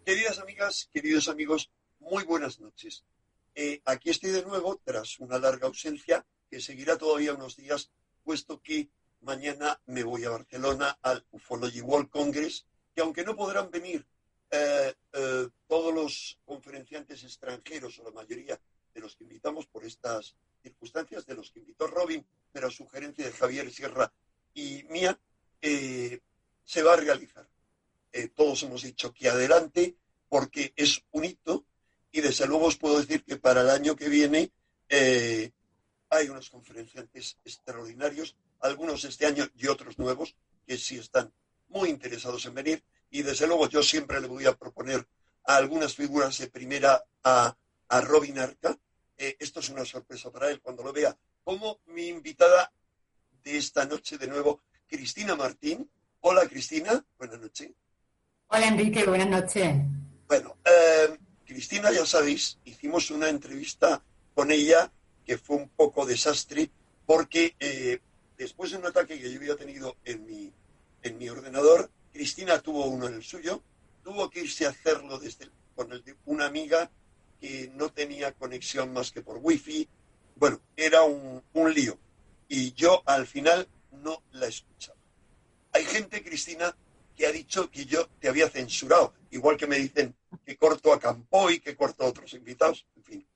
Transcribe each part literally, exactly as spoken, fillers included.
Queridas amigas, queridos amigos, muy buenas noches. Eh, aquí estoy de nuevo tras una larga ausencia que seguirá todavía unos días, puesto que mañana me voy a Barcelona al Ufology World Congress, que aunque no podrán venir eh, eh, todos los conferenciantes extranjeros o la mayoría de los que invitamos por estas circunstancias, de los que invitó Robin, pero a sugerencia de Javier Sierra y mía, eh, se va a realizar. Eh, todos hemos dicho que adelante porque es un hito y desde luego os puedo decir que para el año que viene eh, hay unos conferenciantes extraordinarios, algunos este año y otros nuevos que sí están muy interesados en venir y desde luego yo siempre le voy a proponer a algunas figuras de primera a, a Robin Arca. Eh, esto es una sorpresa para él cuando lo vea, como mi invitada de esta noche de nuevo, Cristina Martín. Hola Cristina, buenas noches. Hola Enrique, buenas noches. Bueno, eh, Cristina, ya sabéis, hicimos una entrevista con ella que fue un poco desastre porque eh, después de un ataque que yo había tenido en mi, en mi ordenador, Cristina tuvo uno en el suyo, tuvo que irse a hacerlo desde, con el de una amiga que no tenía conexión más que por wifi. Bueno, era un, un lío y yo al final no la escuchaba. Hay gente, Cristina, que ha dicho que yo te había censurado, igual que me dicen que corto a Campoy, que corto a otros invitados, en fin.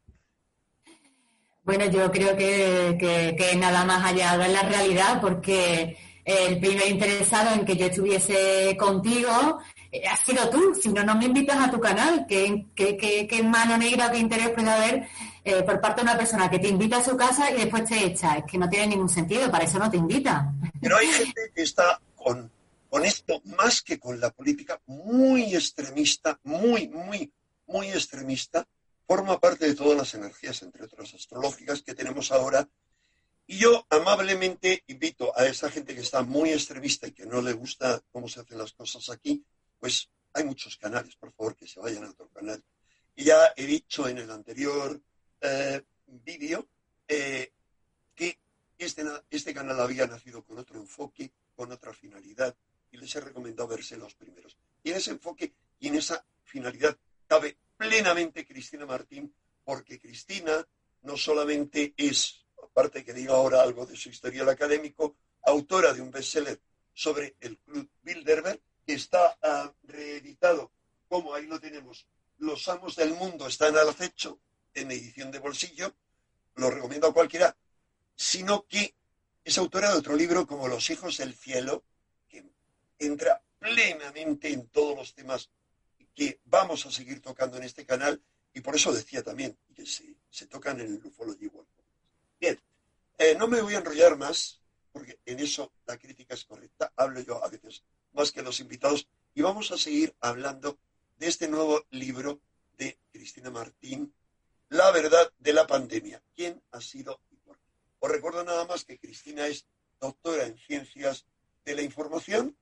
Bueno, yo creo que, que, que nada más allá de la realidad, porque el primer interesado en que yo estuviese contigo eh, has sido tú, si no, no me invitas a tu canal. ¿Qué, qué, qué, qué mano negra, qué interés puede haber eh, por parte de una persona que te invita a su casa y después te echa? Es que no tiene ningún sentido, para eso no te invita. Pero hay gente que está con, con esto, más que con la política, muy extremista, muy, muy, muy extremista, forma parte de todas las energías, entre otras astrológicas, que tenemos ahora. Y yo amablemente invito a esa gente que está muy extremista y que no le gusta cómo se hacen las cosas aquí, pues hay muchos canales, por favor, que se vayan a otro canal. Y ya he dicho en el anterior eh, vídeo eh, que este, este canal había nacido con otro enfoque, con otra finalidad, y les he recomendado verse los primeros. Y en ese enfoque y en esa finalidad cabe plenamente Cristina Martín, porque Cristina no solamente es, aparte que diga ahora algo de su historial académico, autora de un bestseller sobre el Club Bilderberg, que está uh, reeditado, como ahí lo tenemos, Los amos del mundo están al acecho, en edición de bolsillo, lo recomiendo a cualquiera, sino que es autora de otro libro como Los hijos del cielo, que entra plenamente en todos los temas que vamos a seguir tocando en este canal, y por eso decía también que se, se tocan en el Ufology World. Bien, eh, no me voy a enrollar más, porque en eso la crítica es correcta, hablo yo a veces más que los invitados, y vamos a seguir hablando de este nuevo libro de Cristina Martín, La verdad de la pandemia. ¿Quién ha sido y por qué? Os recuerdo nada más que Cristina es doctora en Ciencias de la Información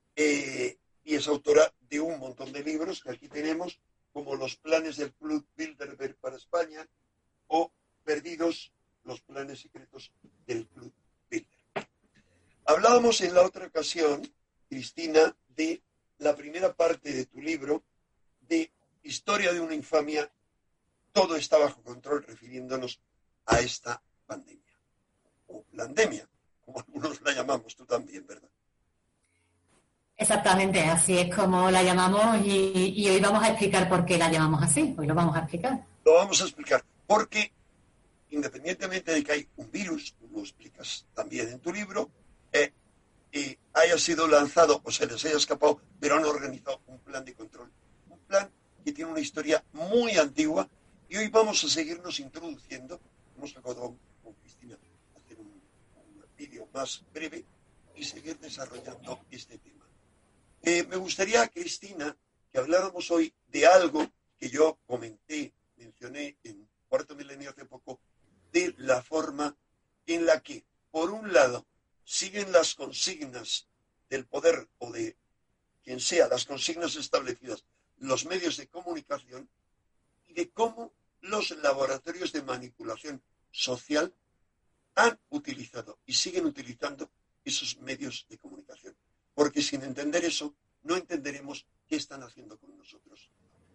eh, y es autora de un montón de libros que aquí tenemos, como Los planes del Club Bilderberg para España o Perdidos, los planes secretos del Club Bilderberg. Hablábamos en la otra ocasión, Cristina, de la primera parte de tu libro, de Historia de una infamia, todo está bajo control, refiriéndonos a esta pandemia, o pandemia, como algunos la llamamos, tú también, ¿verdad? Exactamente, así es como la llamamos y, y hoy vamos a explicar por qué la llamamos así, hoy lo vamos a explicar. Lo vamos a explicar, porque independientemente de que hay un virus, tú lo explicas también en tu libro, eh, y haya sido lanzado o se les haya escapado, pero han organizado un plan de control, un plan que tiene una historia muy antigua, y hoy vamos a seguirnos introduciendo. Hemos acordado con Cristina hacer un, un vídeo más breve y seguir desarrollando este tema. Eh, me gustaría, Cristina, que habláramos hoy de algo que yo comenté, mencioné en Cuarto Milenio hace poco, de la forma en la que, por un lado, siguen las consignas del poder o de quien sea, las consignas establecidas, los medios de comunicación, y de cómo los laboratorios de manipulación social han utilizado y siguen utilizando esos medios de comunicación. Porque sin entender eso, no entenderemos qué están haciendo con nosotros.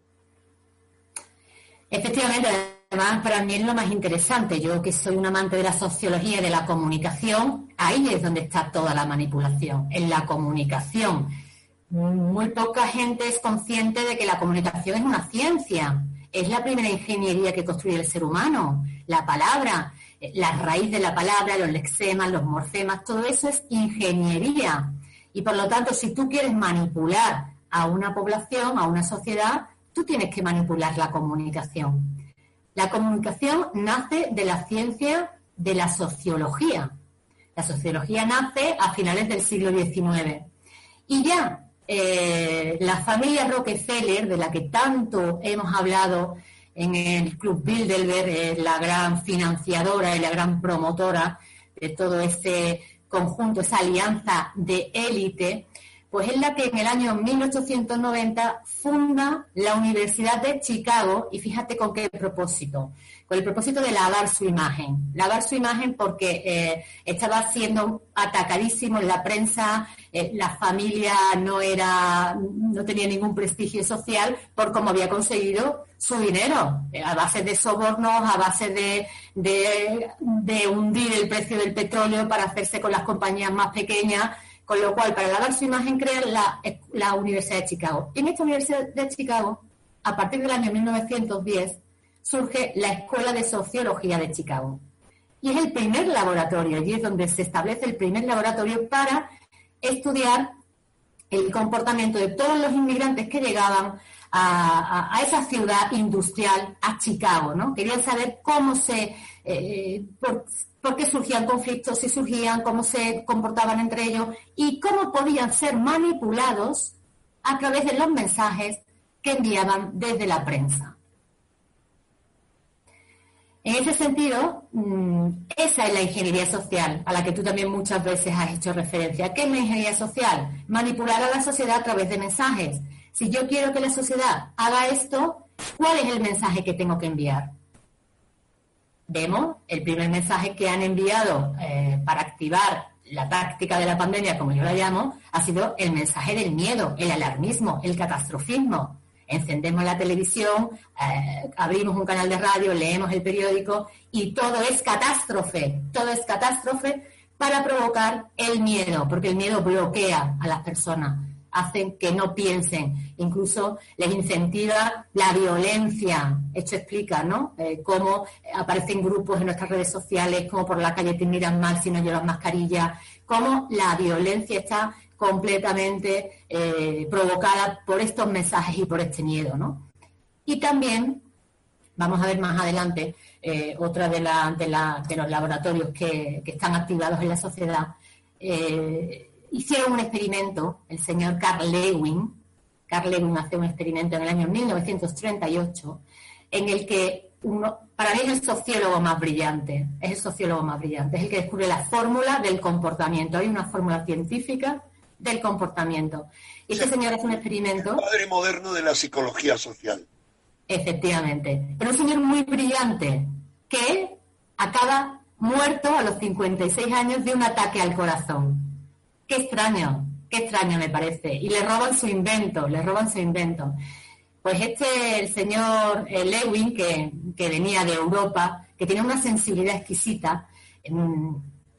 Efectivamente, además para mí es lo más interesante. Yo que soy un amante de la sociología y de la comunicación, ahí es donde está toda la manipulación, en la comunicación. Muy poca gente es consciente de que la comunicación es una ciencia. Es la primera ingeniería que construye el ser humano. La palabra, la raíz de la palabra, los lexemas, los morfemas, todo eso es ingeniería. Y por lo tanto, si tú quieres manipular a una población, a una sociedad, tú tienes que manipular la comunicación. La comunicación nace de la ciencia de la sociología. La sociología nace a finales del siglo diecinueve. Y ya eh, la familia Rockefeller, de la que tanto hemos hablado en el Club Bilderberg, es la gran financiadora y la gran promotora de todo ese conjunto, esa alianza de élite, pues es la que en el año mil ochocientos noventa funda la Universidad de Chicago, y fíjate con qué propósito, con el propósito de lavar su imagen, lavar su imagen porque eh, estaba siendo atacadísimo en la prensa, eh, la familia no era, no tenía ningún prestigio social por cómo había conseguido su dinero, eh, a base de sobornos, a base de, de, de hundir el precio del petróleo para hacerse con las compañías más pequeñas. Con lo cual, para lavar su imagen, crean la, la Universidad de Chicago. En esta Universidad de Chicago, a partir del año mil novecientos diez, surge la Escuela de Sociología de Chicago. Y es el primer laboratorio, allí es donde se establece el primer laboratorio para estudiar el comportamiento de todos los inmigrantes que llegaban a, a, a esa ciudad industrial, a Chicago, ¿no? Querían saber cómo se... Eh, por, por qué surgían conflictos, si surgían, cómo se comportaban entre ellos y cómo podían ser manipulados a través de los mensajes que enviaban desde la prensa. En ese sentido, esa es la ingeniería social, a la que tú también muchas veces has hecho referencia. ¿Qué es la ingeniería social? Manipular a la sociedad a través de mensajes. Si yo quiero que la sociedad haga esto, ¿cuál es el mensaje que tengo que enviar? Vemos el primer mensaje que han enviado eh, para activar la táctica de la pandemia, como yo la llamo, ha sido el mensaje del miedo, el alarmismo, el catastrofismo. Encendemos la televisión, eh, abrimos un canal de radio, leemos el periódico y todo es catástrofe, todo es catástrofe para provocar el miedo, porque el miedo bloquea a las personas, hacen que no piensen, incluso les incentiva la violencia. Esto explica, ¿no? Eh, cómo aparecen grupos en nuestras redes sociales, cómo por la calle te miran mal si no llevas mascarilla, cómo la violencia está completamente eh, provocada por estos mensajes y por este miedo, ¿no? Y también, vamos a ver más adelante, eh, otra de, la, de, la, de los laboratorios que, que están activados en la sociedad, eh, hicieron un experimento, el señor Carl Lewin, Carl Lewin hace un experimento en el año mil novecientos treinta y ocho, en el que uno, para mí es el sociólogo más brillante, es el sociólogo más brillante, es el que descubre la fórmula del comportamiento. Hay una fórmula científica del comportamiento. Y este señor hace un experimento... El padre moderno de la psicología social. Efectivamente. Pero un señor muy brillante, que acaba muerto a los cincuenta y seis años de un ataque al corazón. Qué extraño, qué extraño me parece. Y le roban su invento, le roban su invento. Pues este, el señor eh, Lewin, que, que venía de Europa, que tiene una sensibilidad exquisita, mmm,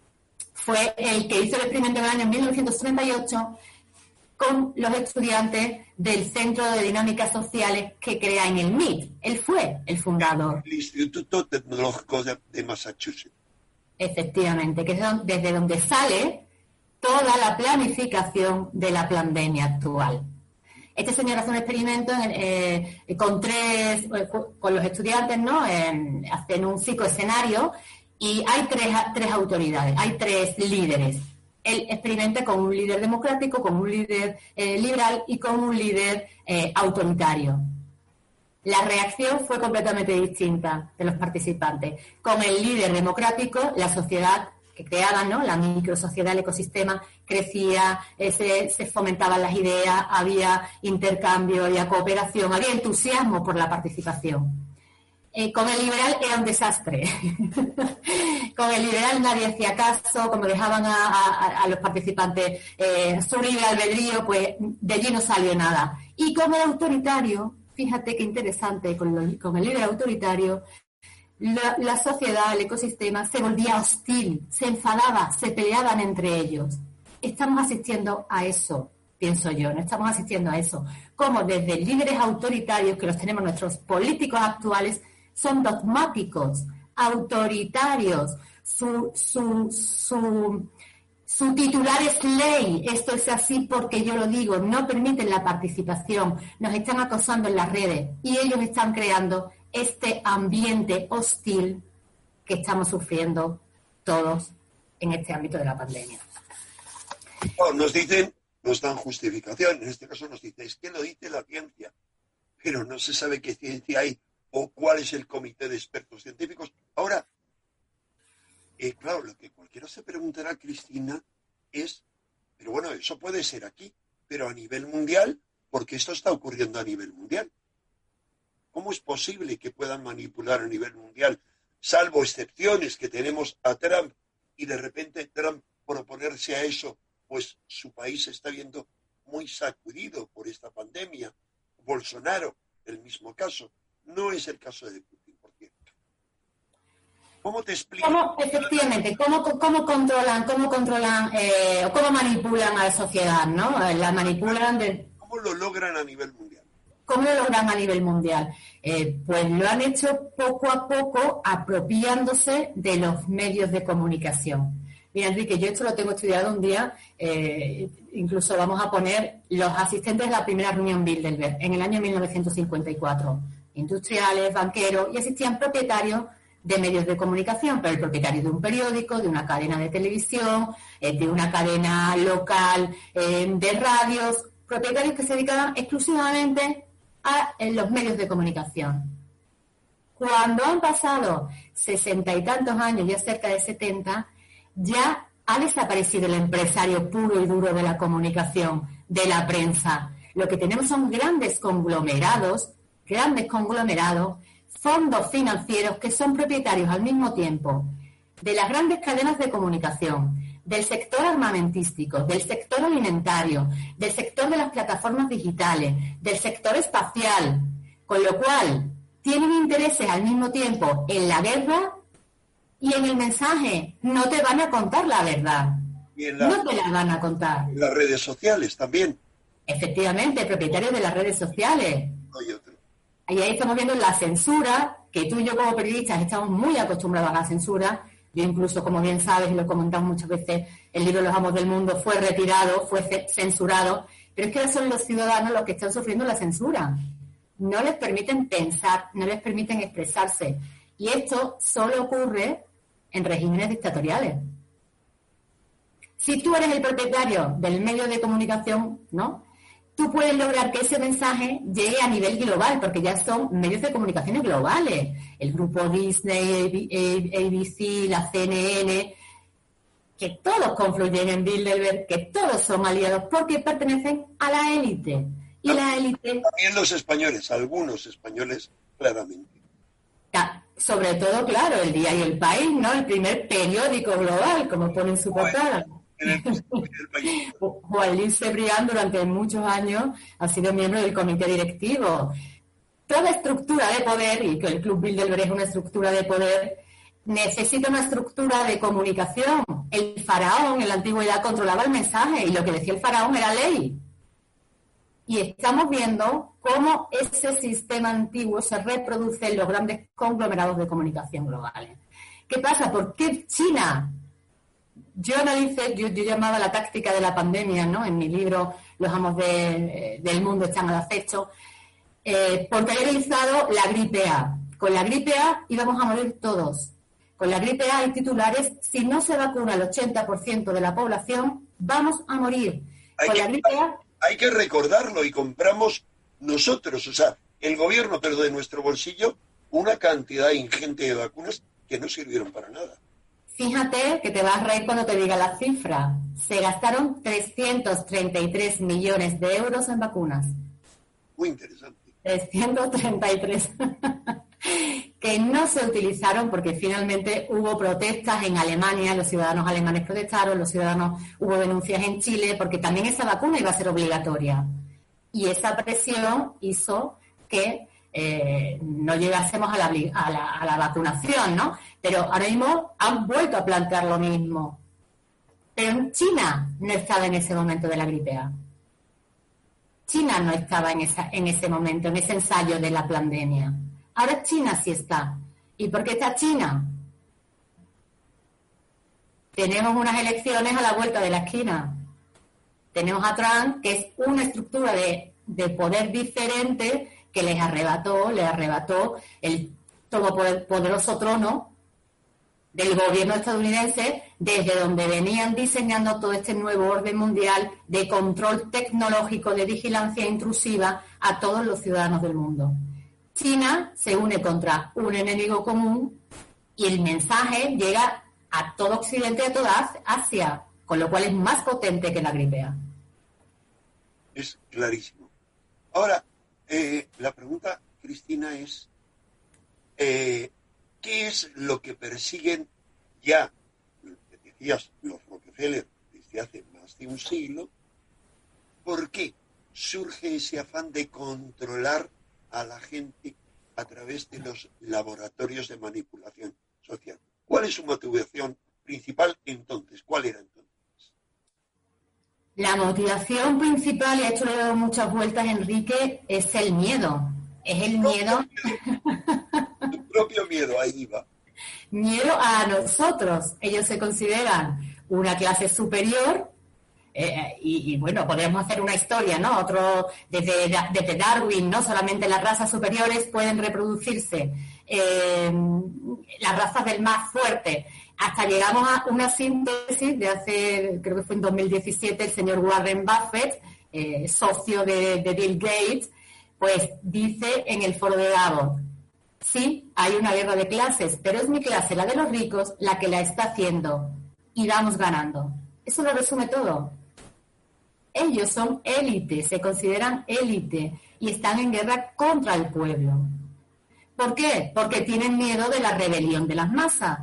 fue el que hizo el experimento en el año mil novecientos treinta y ocho con los estudiantes del Centro de Dinámicas Sociales que crea en el M I T. Él fue el fundador. El Instituto Tecnológico de, de Massachusetts. Efectivamente, que es desde donde sale toda la planificación de la pandemia actual. Este señor hace un experimento eh, con tres, con los estudiantes, ¿no? Eh, hacen un psicoescenario y hay tres, tres autoridades, hay tres líderes. Él experimenta con un líder democrático, con un líder eh, liberal y con un líder eh, autoritario. La reacción fue completamente distinta de los participantes. Con el líder democrático, la sociedad que creaban, ¿no? La microsociedad, el ecosistema crecía, eh, se, se fomentaban las ideas, había intercambio, había cooperación, había entusiasmo por la participación. Eh, con el liberal era un desastre. Con el liberal nadie hacía caso, como dejaban a, a, a los participantes eh, su libre albedrío, pues de allí no salió nada. Y con el autoritario, fíjate qué interesante, con, lo, con el líder autoritario, la, la sociedad, el ecosistema se volvía hostil, se enfadaba, se peleaban entre ellos. Estamos asistiendo a eso, pienso yo, no estamos asistiendo a eso. Como desde líderes autoritarios, que los tenemos nuestros políticos actuales, son dogmáticos, autoritarios, su, su, su, su titular es ley, esto es así porque yo lo digo, no permiten la participación, nos están acosando en las redes y ellos están creando este ambiente hostil que estamos sufriendo todos en este ámbito de la pandemia. Oh, nos dicen, nos dan justificación, en este caso nos dicen, es que lo dice la ciencia, pero no se sabe qué ciencia hay o cuál es el comité de expertos científicos. Ahora, eh, claro, lo que cualquiera se preguntará, Cristina, es, pero bueno, eso puede ser aquí, pero a nivel mundial, porque esto está ocurriendo a nivel mundial. ¿Cómo es posible que puedan manipular a nivel mundial, salvo excepciones que tenemos a Trump, y de repente Trump, por oponerse a eso, pues su país se está viendo muy sacudido por esta pandemia? Bolsonaro, el mismo caso. No es el caso de Putin, por cierto. ¿Cómo te explico? ¿Cómo, efectivamente, cómo, cómo controlan, cómo controlan eh, o cómo manipulan a la sociedad, ¿no? La manipulan de... ¿Cómo lo logran a nivel mundial? ¿Cómo lo logran a nivel mundial? Eh, pues lo han hecho poco a poco apropiándose de los medios de comunicación. Mira, Enrique, yo esto lo tengo estudiado un día, eh, incluso vamos a poner los asistentes de la primera reunión Bilderberg en el año mil novecientos cincuenta y cuatro. Industriales, banqueros, y existían propietarios de medios de comunicación, pero el propietario de un periódico, de una cadena de televisión, eh, de una cadena local eh, de radios, propietarios que se dedicaban exclusivamente a en los medios de comunicación. Cuando han pasado sesenta y tantos años, ya cerca de setenta, ya ha desaparecido el empresario puro y duro de la comunicación, de la prensa. Lo que tenemos son grandes conglomerados, grandes conglomerados, fondos financieros que son propietarios al mismo tiempo de las grandes cadenas de comunicación, del sector armamentístico, del sector alimentario, del sector de las plataformas digitales, del sector espacial, con lo cual tienen intereses al mismo tiempo en la guerra y en el mensaje. No te van a contar la verdad, la, no te la van a contar. En las redes sociales también. Efectivamente, propietarios de las redes sociales. Hay otro. Y ahí estamos viendo la censura, que tú y yo como periodistas estamos muy acostumbrados a la censura. Yo incluso, como bien sabes, y lo comentamos muchas veces, el libro Los Amos del Mundo fue retirado, fue censurado, pero es que ahora son los ciudadanos los que están sufriendo la censura. No les permiten pensar, no les permiten expresarse. Y esto solo ocurre en regímenes dictatoriales. Si tú eres el propietario del medio de comunicación, ¿no?, tú puedes lograr que ese mensaje llegue a nivel global, porque ya son medios de comunicación globales. El grupo Disney, A B C, la C N N, que todos confluyen en Bilderberg, que todos son aliados porque pertenecen a la élite. Y la élite... También los españoles, algunos españoles, claramente. Sobre todo, claro, El Día y El País, ¿no? El primer periódico global, como pone en su portada. Juan Luis Cebrián durante muchos años ha sido miembro del comité directivo. Toda estructura de poder, y que el Club Bilderberg es una estructura de poder, necesita una estructura de comunicación. El faraón en la antigüedad controlaba el mensaje y lo que decía el faraón era ley. Y estamos viendo cómo ese sistema antiguo se reproduce en los grandes conglomerados de comunicación globales. ¿Qué pasa? ¿Por qué China? Yo analicé, yo, yo llamaba la táctica de la pandemia, ¿no? En mi libro Los Amos de, del Mundo están al acecho, eh, porque he analizado la gripe A. Con la gripe A íbamos a morir todos. Con la gripe A hay titulares, si no se vacuna el ochenta por ciento de la población, vamos a morir. Hay Con que, la gripe A... Hay que recordarlo y compramos nosotros, o sea, el gobierno, pero de nuestro bolsillo, una cantidad ingente de vacunas que no sirvieron para nada. Fíjate que te vas a reír cuando te diga la cifra. Se gastaron trescientos treinta y tres millones de euros en vacunas. Muy interesante. trescientos treinta y tres. Que no se utilizaron porque finalmente hubo protestas en Alemania, los ciudadanos alemanes protestaron, los ciudadanos, hubo denuncias en Chile, porque también esa vacuna iba a ser obligatoria. Y esa presión hizo que eh, no llegásemos a la, a, la, a la vacunación, ¿no? Pero ahora mismo han vuelto a plantear lo mismo. Pero China no estaba en ese momento de la gripe A. China no estaba en, esa, en ese momento, en ese ensayo de la pandemia. Ahora China sí está. ¿Y por qué está China? Tenemos unas elecciones a la vuelta de la esquina. Tenemos a Trump, que es una estructura de, de poder diferente que les arrebató, les arrebató el todopoderoso trono del gobierno estadounidense, desde donde venían diseñando todo este nuevo orden mundial de control tecnológico, de vigilancia intrusiva a todos los ciudadanos del mundo. China se une contra un enemigo común y el mensaje llega a todo Occidente y a toda Asia, con lo cual es más potente que la gripe A. Es clarísimo. Ahora, eh, la pregunta, Cristina, es eh, ¿qué es lo que persiguen ya, decías, los Rockefeller desde hace más de un siglo? ¿Por qué surge ese afán de controlar a la gente a través de los laboratorios de manipulación social? ¿Cuál es su motivación principal entonces? ¿Cuál era entonces? La motivación principal, y esto le he dado muchas vueltas, Enrique, es el miedo. Es el miedo. Tu propio miedo, ahí va. Miedo a nosotros. Ellos se consideran una clase superior. Eh, y, y bueno, podríamos hacer una historia, ¿no? Otro, desde, desde Darwin, ¿no? Solamente las razas superiores pueden reproducirse, eh, las razas del más fuerte, hasta llegamos a una síntesis de hace, creo que fue en dos mil diecisiete, el señor Warren Buffett, eh, socio de, de Bill Gates, pues dice en el foro de Davos: sí, hay una guerra de clases, pero es mi clase, la de los ricos, la que la está haciendo, y vamos ganando. Eso lo resume todo. Ellos son élite, se consideran élite y están en guerra contra el pueblo. ¿Por qué? Porque tienen miedo de la rebelión de las masas.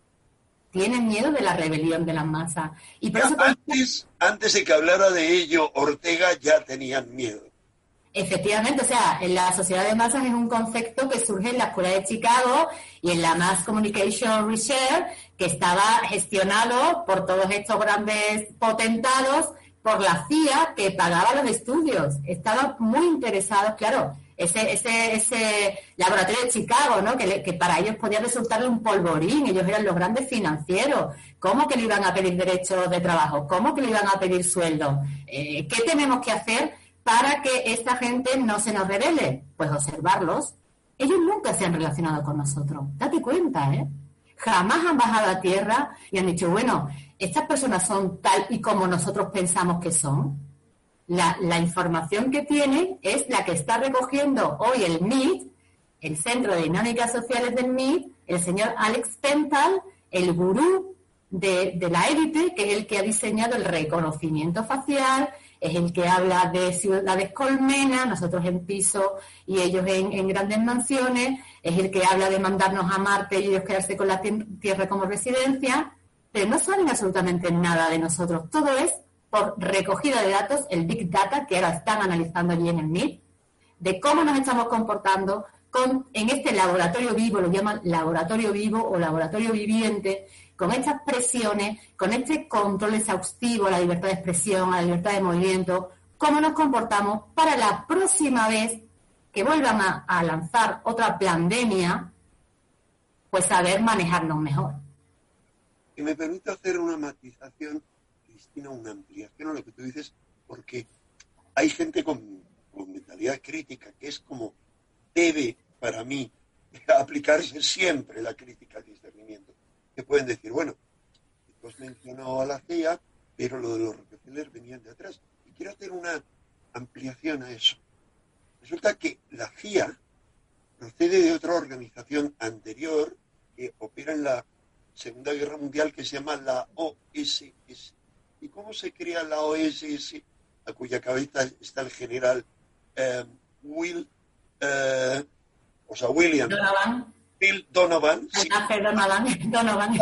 Tienen miedo de la rebelión de las masas. Y por eso antes, antes de que hablara de ello, Ortega ya tenían miedo. Efectivamente, o sea, en la sociedad de masas es un concepto que surge en la Escuela de Chicago y en la Mass Communication Research, que estaba gestionado por todos estos grandes potentados, por la C I A, que pagaba los estudios. Estaban muy interesados, claro, ese ese ese laboratorio de Chicago, ¿no? Que, le, que para ellos podía resultarle un polvorín. Ellos eran los grandes financieros. ¿Cómo que le iban a pedir derechos de trabajo? ¿Cómo que le iban a pedir sueldo? Eh, ¿Qué tenemos que hacer para que esta gente no se nos revele? Pues observarlos. Ellos nunca se han relacionado con nosotros. Date cuenta, ¿eh? Jamás han bajado a tierra y han dicho, bueno, estas personas son tal y como nosotros pensamos que son. La, la información que tienen es la que está recogiendo hoy el M I T, el Centro de Dinámicas Sociales del M I T, el señor Alex Pental, el gurú de, de la élite, que es el que ha diseñado el reconocimiento facial, es el que habla de ciudades colmena, nosotros en piso y ellos en, en grandes mansiones, es el que habla de mandarnos a Marte y ellos quedarse con la Tierra como residencia, pero no saben absolutamente nada de nosotros. Todo es por recogida de datos, el Big Data, que ahora están analizando allí en el M I T, de cómo nos estamos comportando con, en este laboratorio vivo, lo llaman laboratorio vivo o laboratorio viviente, con estas presiones, con este control exhaustivo a la libertad de expresión, a la libertad de movimiento, cómo nos comportamos para la próxima vez que vuelvan a, a lanzar otra pandemia, pues saber manejarnos mejor. Y me permite hacer una matización, Cristina, una ampliación a lo que tú dices, porque hay gente con, con mentalidad crítica, que es como debe, para mí, aplicarse siempre la crítica al discernimiento. Que pueden decir, bueno, pues mencionó a la C I A, pero lo de los Rockefeller venían de atrás. Y quiero hacer una ampliación a eso. Resulta que la C I A procede de otra organización anterior que opera en la Segunda Guerra Mundial, que se llama la O S S. ¿Y cómo se crea la O S S? A cuya cabeza está el general eh, Will, eh, o sea, William Donovan. Bill Donovan, sí, Donovan, Donovan.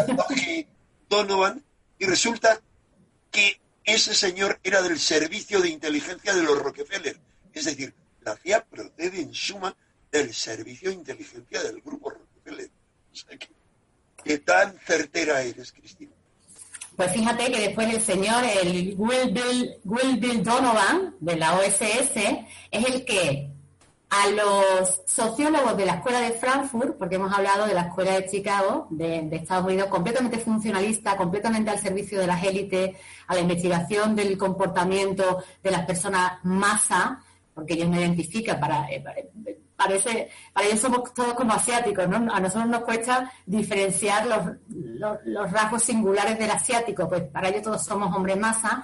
Donovan, y resulta que ese señor era del servicio de inteligencia de los Rockefeller. Es decir, fantasía procede en suma del servicio de inteligencia del grupo Rockefeller. O sea, que, ¿qué tan certera eres, Cristina? Pues fíjate que después el señor, el Will Bill, Will Bill Donovan, de la O S S, es el que a los sociólogos de la Escuela de Frankfurt, porque hemos hablado de la Escuela de Chicago, de, de Estados Unidos, completamente funcionalista, completamente al servicio de las élites, a la investigación del comportamiento de las personas masa, porque ellos no identifican, para, eh, parece, para ellos somos todos como asiáticos, ¿no? A nosotros nos cuesta diferenciar los, los, los rasgos singulares del asiático, pues para ellos todos somos hombres masa.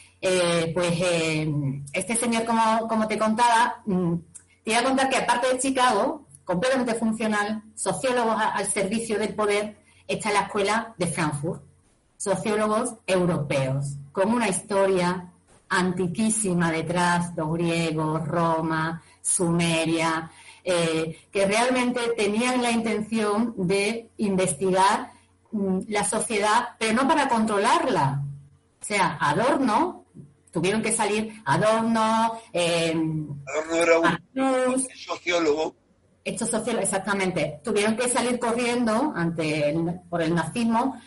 Eh, pues eh, este señor, como, como te contaba, te iba a contar que aparte de Chicago, completamente funcional, sociólogos a, al servicio del poder, está la Escuela de Frankfurt, sociólogos europeos, con una historia antiquísima detrás, los griegos, Roma, Sumeria, eh, que realmente tenían la intención de investigar mm, la sociedad, pero no para controlarla. O sea, Adorno, tuvieron que salir Adorno, eh, Adorno era un Arnus, sociólogo. Estos sociólogos, exactamente, tuvieron que salir corriendo ante el, por el nazismo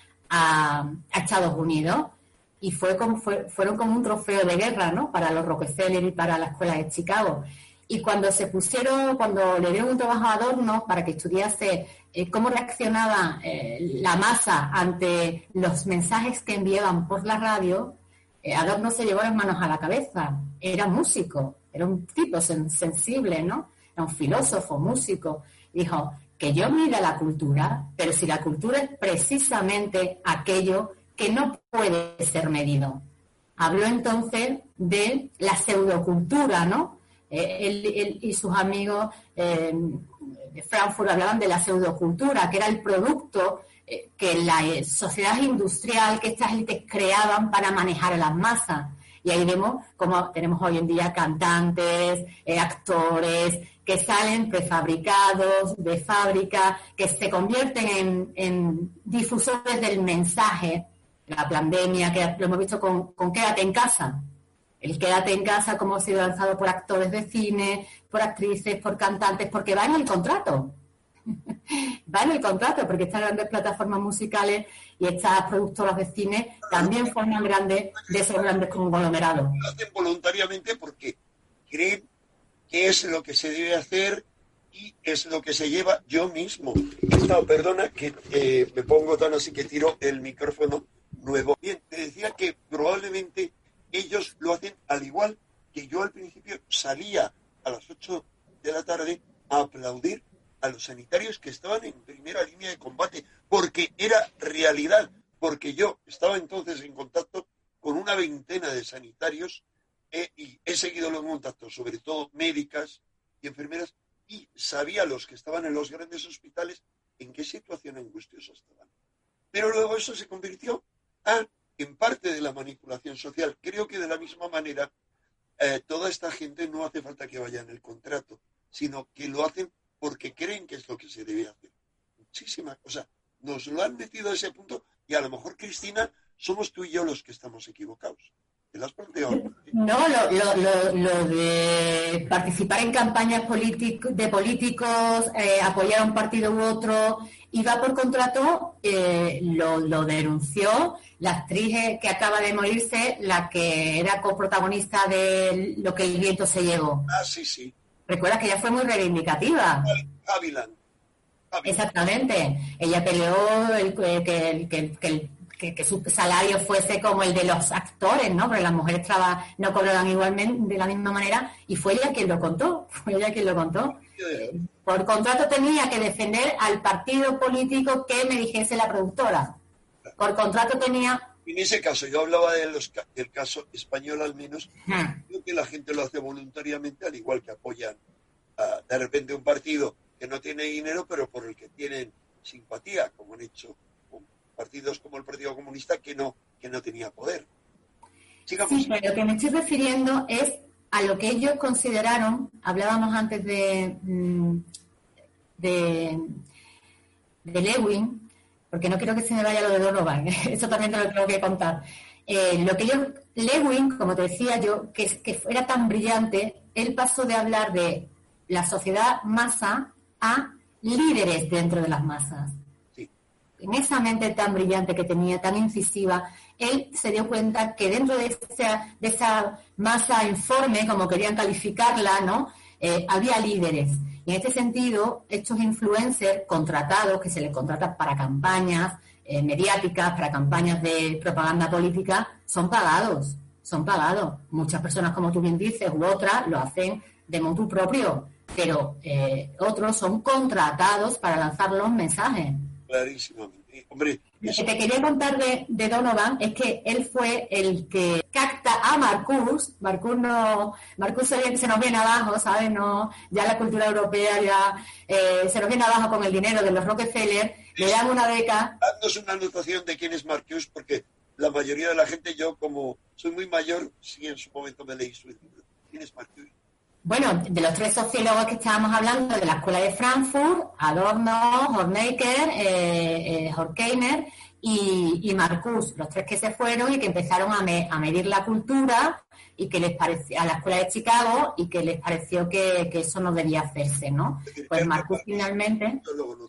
a, a Estados Unidos. Y fue como, fue, fueron como un trofeo de guerra, ¿no? Para los Rockefeller y para la Escuela de Chicago. Y cuando se pusieron, cuando le dieron un trabajo a Adorno para que estudiase eh, cómo reaccionaba eh, la masa ante los mensajes que enviaban por la radio, eh, Adorno se llevó las manos a la cabeza. Era músico, era un tipo sen- sensible, ¿no? Era un filósofo, músico. Dijo que yo mira la cultura, pero si la cultura es precisamente aquello que no puede ser medido. Habló entonces de la pseudocultura, ¿no? Eh, él, él y sus amigos eh, de Frankfurt hablaban de la pseudocultura, que era el producto eh, que la eh, sociedad industrial, que estas élites creaban para manejar a las masas. Y ahí vemos cómo tenemos hoy en día cantantes, eh, actores, que salen prefabricados de fábrica, que se convierten en, en difusores del mensaje. La pandemia, que lo hemos visto con, con Quédate en casa. El Quédate en casa, como ha sido lanzado por actores de cine, por actrices, por cantantes, porque va en el contrato. Va en el contrato, porque estas grandes plataformas musicales y estas productoras de cine también forman grandes de esos grandes conglomerados. Lo hacen voluntariamente porque creen que es lo que se debe hacer y es lo que se lleva. Yo mismo he estado, perdona que eh, me pongo tan así que tiro el micrófono nuevo. Bien, te decía que probablemente ellos lo hacen al igual que yo al principio salía a las ocho de la tarde a aplaudir a los sanitarios que estaban en primera línea de combate, porque era realidad, porque yo estaba entonces en contacto con una veintena de sanitarios eh, y he seguido los contactos, sobre todo médicas y enfermeras, y sabía los que estaban en los grandes hospitales en qué situación angustiosa estaban. Pero luego eso se convirtió a, en parte de la manipulación social. Creo que de la misma manera eh, toda esta gente no hace falta que vaya en el contrato, sino que lo hacen porque creen que es lo que se debe hacer. Muchísimas cosas. Nos lo han metido a ese punto y a lo mejor, Cristina, somos tú y yo los que estamos equivocados. ¿Te lo has planteado? No, lo, lo, lo, lo de participar en campañas político, de políticos, eh, apoyar a un partido u otro, iba por contrato, eh, lo, lo denunció la actriz que acaba de morirse, la que era coprotagonista de Lo que el viento se llevó. Ah, sí, sí. Recuerdas que ella fue muy reivindicativa. Haviland. Exactamente. Ella peleó el, que, que, que, que, que, que su salario fuese como el de los actores, ¿no? Porque las mujeres traba, no cobraban igualmente de la misma manera, y fue ella quien lo contó. Fue ella quien lo contó. Eh, por contrato tenía que defender al partido político que me dijese la productora. Por contrato tenía... En ese caso, yo hablaba de los, del caso español al menos, Hmm. creo que la gente lo hace voluntariamente, al igual que apoyan uh, de repente un partido que no tiene dinero, pero por el que tienen simpatía, como han hecho con partidos como el Partido Comunista, que no, que no tenía poder. Sigamos. Sí, pero lo que me estoy refiriendo es a lo que ellos consideraron, hablábamos antes de, de, de Lewin, porque no quiero que se me vaya lo de Donovan, eso también te lo tengo que contar. Eh, lo que ellos, Lewin, como te decía yo, que, que era tan brillante, él pasó de hablar de la sociedad masa a líderes dentro de las masas. Sí. En esa mente tan brillante que tenía, tan incisiva, él se dio cuenta que dentro de esa, de esa masa informe, como querían calificarla, ¿no? Eh, había líderes. Y en este sentido, estos influencers contratados, que se les contrata para campañas eh, mediáticas, para campañas de propaganda política, son pagados, son pagados. Muchas personas, como tú bien dices, u otras, lo hacen de motu propio, pero eh, otros son contratados para lanzar los mensajes. Clarísimamente. Hombre, lo que te quería contar de, de Donovan es que él fue el que capta a Marcuse. Marcuse no, Marcuse se, se nos viene abajo, ¿sabes? No, ya la cultura europea ya eh, se nos viene abajo con el dinero de los Rockefeller. Le dan una beca. Haznos una anotación de quién es Marcuse, porque la mayoría de la gente, yo como soy muy mayor, sí en su momento me leí su libro. ¿Quién es Marcuse? Bueno, de los tres sociólogos que estábamos hablando de la Escuela de Frankfurt, Adorno, Horkheimer, eh, eh, Horkheimer y, y Marcuse, los tres que se fueron y que empezaron a, me, a medir la cultura y que les pareció, a la Escuela de Chicago, y que les pareció que, que eso no debía hacerse, ¿no? Pues Marcuse finalmente,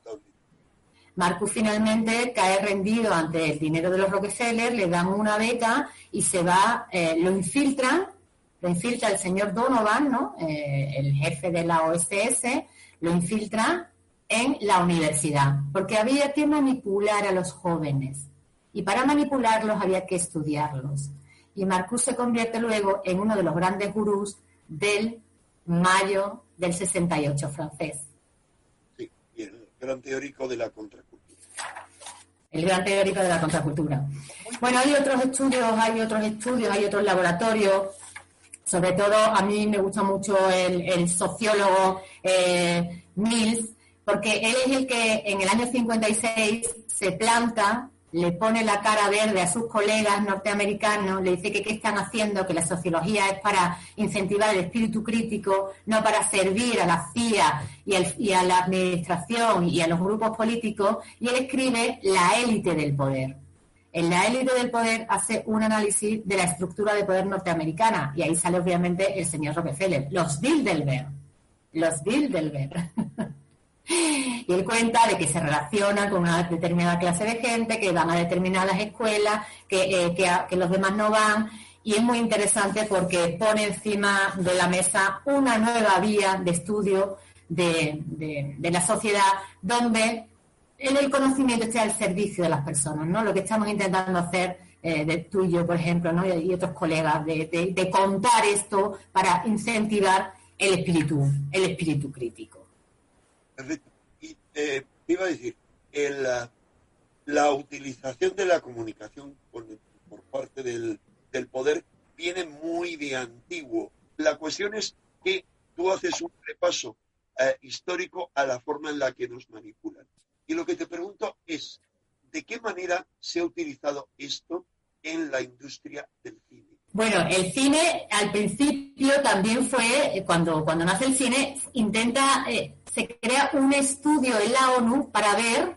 Marcuse finalmente cae rendido ante el dinero de los Rockefeller, le dan una beca y se va, eh, lo infiltran. Lo infiltra el señor Donovan, ¿no? Eh, el jefe de la O S S, lo infiltra en la universidad, porque había que manipular a los jóvenes, y para manipularlos había que estudiarlos. Y Marcuse se convierte luego en uno de los grandes gurús del mayo del sesenta y ocho francés. Sí, y el gran teórico de la contracultura. El gran teórico de la contracultura. Bueno, hay otros estudios, hay otros estudios, hay otros laboratorios. Sobre todo, a mí me gusta mucho el, el sociólogo eh, Mills, porque él es el que en el año cincuenta y seis se planta, le pone la cara verde a sus colegas norteamericanos, le dice que qué están haciendo, que la sociología es para incentivar el espíritu crítico, no para servir a la C I A y, el, y a la administración y a los grupos políticos, y él escribe La élite del poder. En La élite del poder hace un análisis de la estructura de poder norteamericana, y ahí sale obviamente el señor Rockefeller, los Bilderberg, los Bilderberg. Y él cuenta de que se relaciona con una determinada clase de gente, que van a determinadas escuelas, que, eh, que, a, que los demás no van, y es muy interesante porque pone encima de la mesa una nueva vía de estudio de, de, de la sociedad, donde en el conocimiento está al servicio de las personas, ¿no? Lo que estamos intentando hacer eh, de tú y yo, por ejemplo, ¿no? y, y otros colegas, de, de, de contar esto para incentivar el espíritu, el espíritu crítico. Perfecto. Y eh, iba a decir, el, la utilización de la comunicación por, por parte del, del poder viene muy de antiguo. La cuestión es que tú haces un repaso eh, histórico a la forma en la que nos manipulan. Y lo que te pregunto es, ¿de qué manera se ha utilizado esto en la industria del cine? Bueno, el cine al principio también fue, cuando, cuando nace el cine, intenta, eh, se crea un estudio en la ONU para ver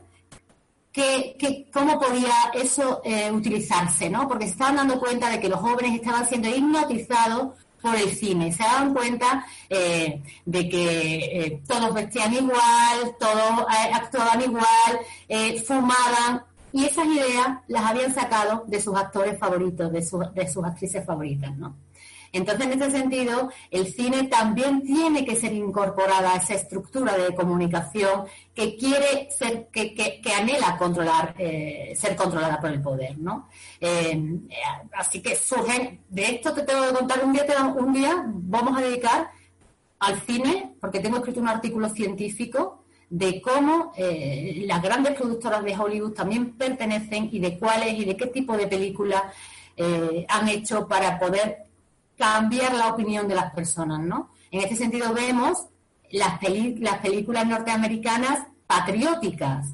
que, que, cómo podía eso eh, utilizarse, ¿no? Porque se estaban dando cuenta de que los jóvenes estaban siendo hipnotizados por el cine, se daban cuenta eh, de que eh, todos vestían igual, todos eh, actuaban igual, eh, fumaban, y esas ideas las habían sacado de sus actores favoritos, de, su, de sus actrices favoritas, ¿no? Entonces, en ese sentido, el cine también tiene que ser incorporada a esa estructura de comunicación que quiere ser, que, que, que anhela controlar, eh, ser controlada por el poder, ¿no? Eh, así que surgen, de esto te tengo que contar un día, un día vamos a dedicar al cine, porque tengo escrito un artículo científico de cómo eh, las grandes productoras de Hollywood también pertenecen, y de cuáles y de qué tipo de películas eh, han hecho para poder cambiar la opinión de las personas, ¿no? En este sentido vemos las, peli- las películas norteamericanas patrióticas,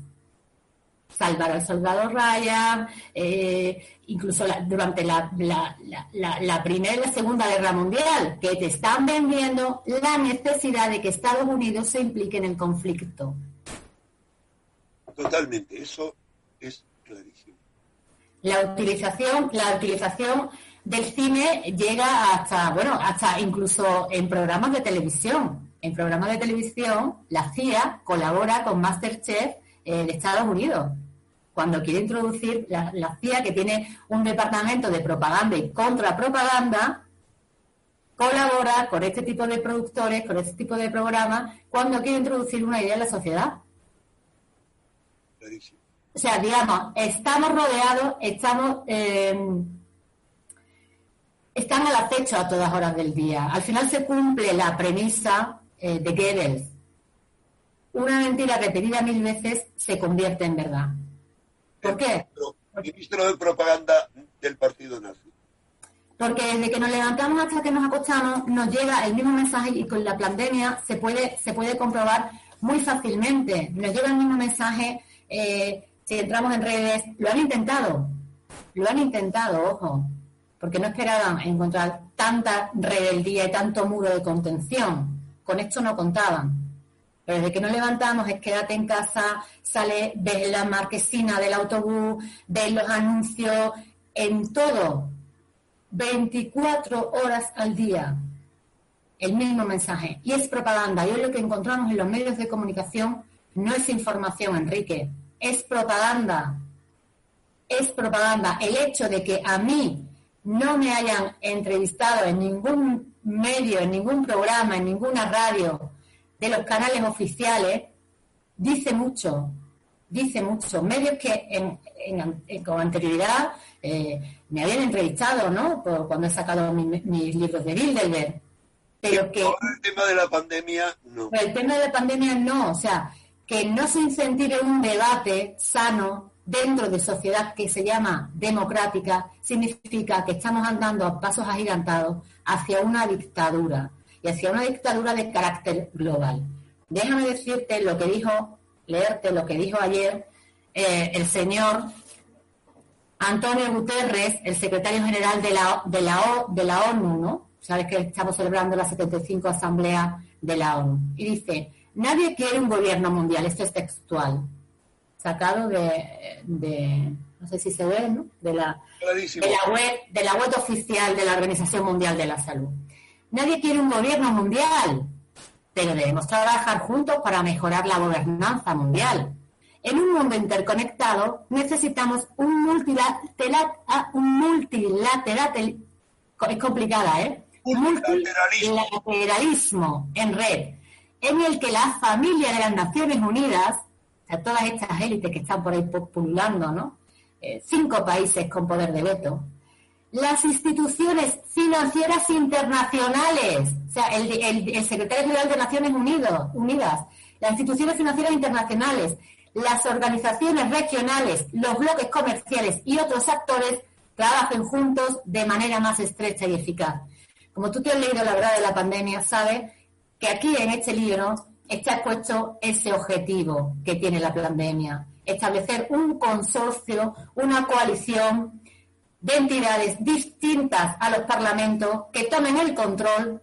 Salvar al Soldado Ryan, eh, incluso la, durante la, la, la, la, la Primera y la Segunda Guerra Mundial, que te están vendiendo la necesidad de que Estados Unidos se implique en el conflicto. Totalmente, eso es clarísimo. La utilización, la utilización del cine llega hasta, bueno, hasta incluso en programas de televisión. En programas de televisión, la C I A colabora con MasterChef eh, de Estados Unidos. Cuando quiere introducir la, la C I A, que tiene un departamento de propaganda y contrapropaganda, colabora con este tipo de productores, con este tipo de programas, cuando quiere introducir una idea en la sociedad. Clarísimo. O sea, digamos, estamos rodeados, estamos, eh, están al acecho a todas horas del día. Al final se cumple la premisa eh, de Goebbels. Una mentira repetida mil veces se convierte en verdad. ¿Por qué? Ministro de Propaganda del Partido Nazi. Porque desde que nos levantamos hasta que nos acostamos nos llega el mismo mensaje, y con la pandemia se puede se puede comprobar muy fácilmente. Nos llega el mismo mensaje, eh, si entramos en redes, lo han intentado, lo han intentado, ojo, porque no esperaban encontrar tanta rebeldía y tanto muro de contención. Con esto no contaban. Pero desde que nos levantamos es quédate en casa, sale de la marquesina del autobús, de los anuncios, en todo. veinticuatro horas al día, el mismo mensaje. Y es propaganda. Y hoy lo que encontramos en los medios de comunicación no es información, Enrique, es propaganda. Es propaganda. El hecho de que a mí no me hayan entrevistado en ningún medio, en ningún programa, en ninguna radio de los canales oficiales, dice mucho. Dice mucho. Medios que en, en, en, con anterioridad eh, me habían entrevistado, ¿no? Por cuando he sacado mi, mis libros de Bilderberg. Pero que... Ahora el tema de la pandemia, no. Pero el tema de la pandemia, no. O sea, que no se incentive un debate sano dentro de sociedad que se llama democrática, significa que estamos andando a pasos agigantados hacia una dictadura. Y hacia una dictadura de carácter global. Déjame decirte lo que dijo... leerte lo que dijo ayer eh, el señor Antonio Guterres, el secretario general de la, de la, o, de la ONU, ¿no? Sabes que estamos celebrando la setenta y cinco Asamblea de la ONU. Y dice, nadie quiere un gobierno mundial, esto es textual, sacado de, de no sé si se ve, ¿no? De la, de la web, de la web oficial de la Organización Mundial de la Salud. Nadie quiere un gobierno mundial, pero debemos trabajar juntos para mejorar la gobernanza mundial. En un mundo interconectado necesitamos un multilateral, un multilateral, es complicada, ¿eh? Multilateralismo. multilateralismo en red, en el que la familia de las Naciones Unidas, o sea, todas estas élites que están por ahí pululando, ¿no? Eh, cinco países con poder de veto, las instituciones financieras internacionales, o sea, el, el, el secretario general de Naciones Unidos, Unidas, las instituciones financieras internacionales, las organizaciones regionales, los bloques comerciales y otros actores trabajen juntos de manera más estrecha y eficaz. Como tú te has leído la verdad de la pandemia, sabes que aquí en este libro está expuesto ese objetivo que tiene la pandemia, establecer un consorcio, una coalición de entidades distintas a los parlamentos que tomen el control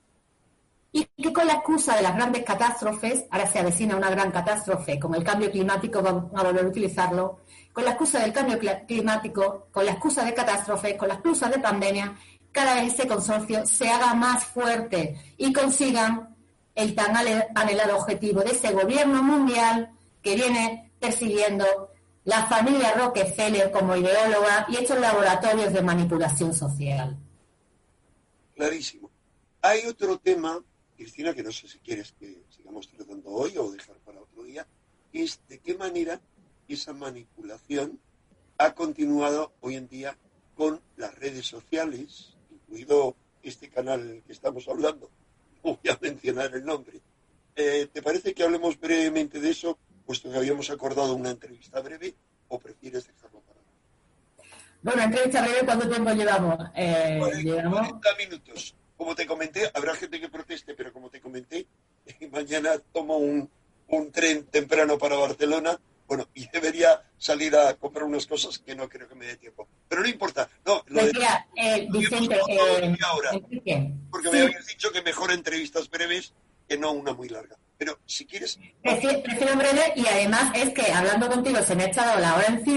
y que con la excusa de las grandes catástrofes, ahora se avecina una gran catástrofe como el cambio climático, vamos a volver a utilizarlo, con la excusa del cambio climático, con la excusa de catástrofes, con la excusa de pandemia, cada vez ese consorcio se haga más fuerte y consigan el tan anhelado objetivo de ese gobierno mundial que viene persiguiendo la familia Rockefeller como ideóloga y estos laboratorios de manipulación social. Clarísimo. Hay otro tema, Cristina, que no sé si quieres que sigamos tratando hoy o dejar para otro día, es de qué manera esa manipulación ha continuado hoy en día con las redes sociales, incluido este canal que estamos hablando. No voy a mencionar el nombre. Eh, ¿Te parece que hablemos brevemente de eso, puesto que habíamos acordado una entrevista breve, o prefieres dejarlo para ahora? Bueno, entrevista breve, ¿cuánto tiempo llevamos? Eh, cuarenta, llevamos... cuarenta minutos. Como te comenté, habrá gente que proteste, pero como te comenté, mañana tomo un, un tren temprano para Barcelona, bueno, y debería salir a comprar unas cosas que no creo que me dé tiempo. Pero no importa. No, lo pues de... mira, eh, Vicente, eh, ahora, Enrique, porque sí. me habías dicho que mejor entrevistas breves que no una muy larga. Pero si quieres... Prefiero, prefiero breve, y además es que hablando contigo se me ha echado la hora encima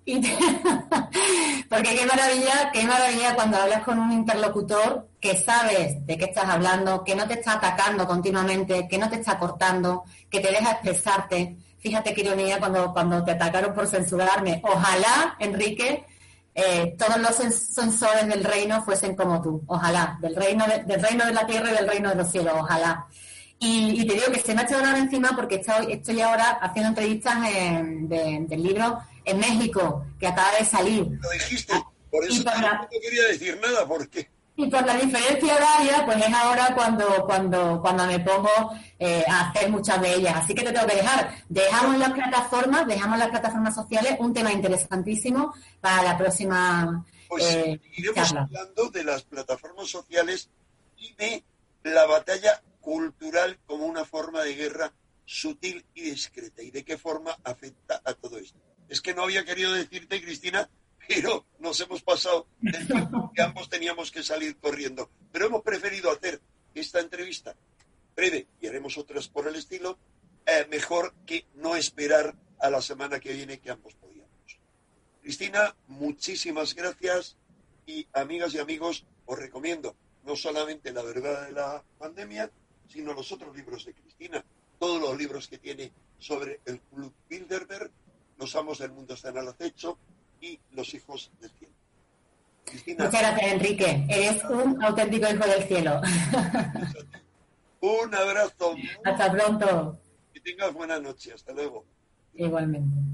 Y te... Porque qué maravilla, qué maravilla cuando hablas con un interlocutor que sabes de qué estás hablando, que no te está atacando continuamente, que no te está cortando, que te deja expresarte. Fíjate qué ironía cuando, cuando te atacaron por censurarme. Ojalá, Enrique, eh, todos los censores del reino fuesen como tú. Ojalá, del reino de, del reino de la tierra y del reino de los cielos. Ojalá. Y, y te digo que se me ha echado la hora encima porque estoy, estoy ahora haciendo entrevistas en, de, del libro en México, que acaba de salir. Lo dijiste, por eso por la, no quería decir nada, porque... Y por la diferencia horaria, pues es ahora cuando cuando cuando me pongo eh, a hacer muchas de ellas. Así que te tengo que dejar. Dejamos las plataformas, dejamos las plataformas sociales, un tema interesantísimo para la próxima Pues eh, iremos charla. hablando de las plataformas sociales y de la batalla cultural como una forma de guerra sutil y discreta, y de qué forma afecta a todo esto. Es que no había querido decirte, Cristina, pero nos hemos pasado del tiempo que ambos teníamos que salir corriendo. Pero hemos preferido hacer esta entrevista breve, y haremos otras por el estilo, eh, mejor que no esperar a la semana que viene, que ambos podíamos. Cristina, muchísimas gracias, y amigas y amigos, os recomiendo no solamente La verdad de la pandemia, sino los otros libros de Cristina, todos los libros que tiene sobre el Club Bilderberg, Los amos del mundo están al acecho y Los hijos del cielo. Cristina, muchas gracias, Enrique. Eres un auténtico hijo del cielo. Un abrazo. Hasta pronto. Que tengas buena noche. Hasta luego. Igualmente.